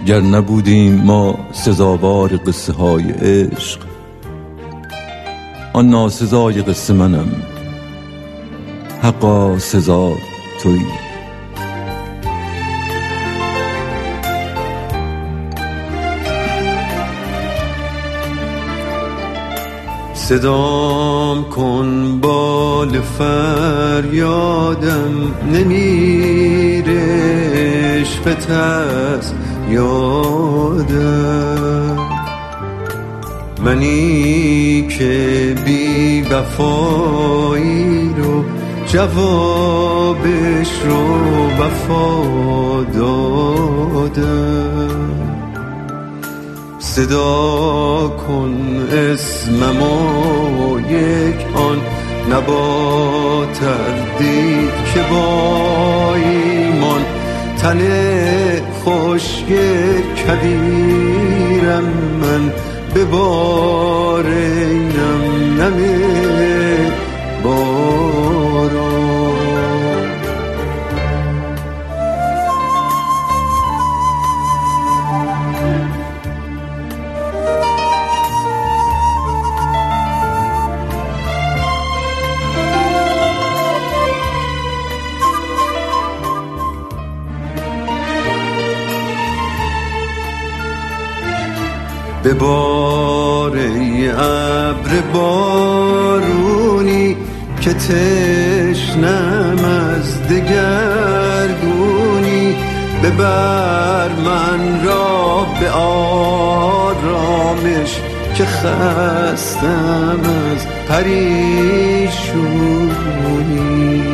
گر نبودیم ما سزاوار قصه های عشق، آن ناسزای قصه منم، حقا سزا تویی. صدام کن بال فریادم، نمیره عشقت از یادم. منی که بی وفایی رو جوابش رو وفا دادم. صدا کن اسممو یک آن نبا تردید که با ایمان تن خوشگل کبیرم من به بار اینم نمی باران. به بار ای ابر بارونی که تشنم از دگرگونی، ببر من را به آرامش که خستم از پریشونی.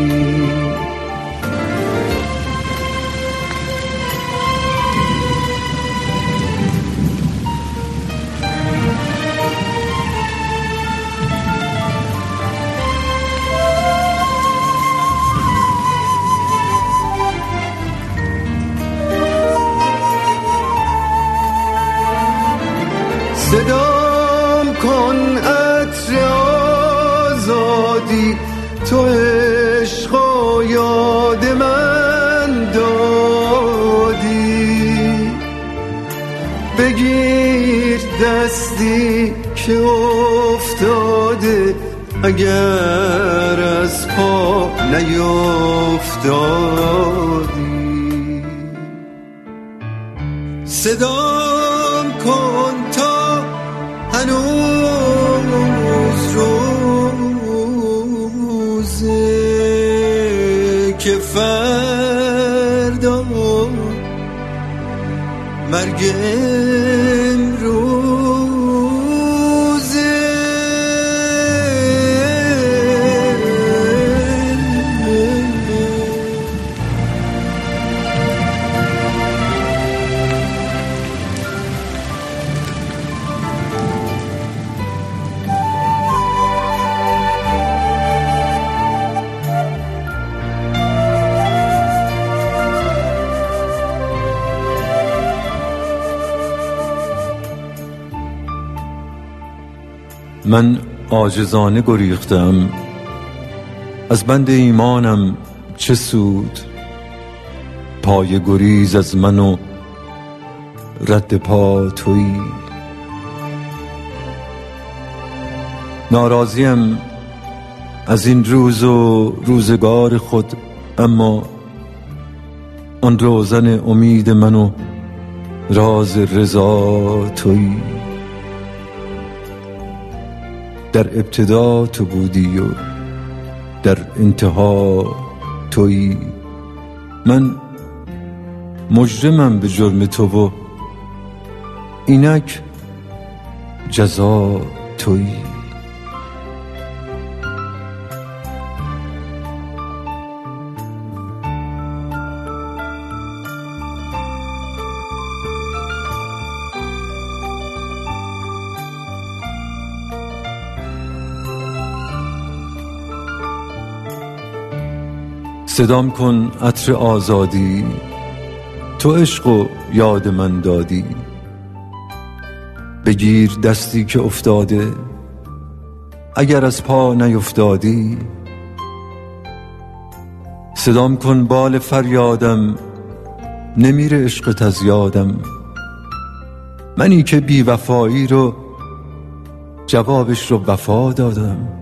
صدام کن عطر آزادی، تو عشق و یاد من دادی. بگیر دستی که افتاده اگر از پا نیفتادی. صدام کن تا هنوز روزه که فردا مرگ امروزه. من عاجزانه گریختم از بند ایمانم، چه سود پای گریز از من و رد پا تویی. ناراضیم از این روز و روزگار خود، اما آن روزن امید من و راز رضا تویی. در ابتدا تو بودی و در انتها تویی. من مجرمم به جرم تو و اینک جزا تویی. صدام کن عطر آزادی، تو عشق و یاد من دادی. بگیر دستی که افتاده اگر از پا نیفتادی. صدام کن بال فریادم، نمیره عشقت از یادم. منی که بی وفایی رو جوابش رو وفا دادم.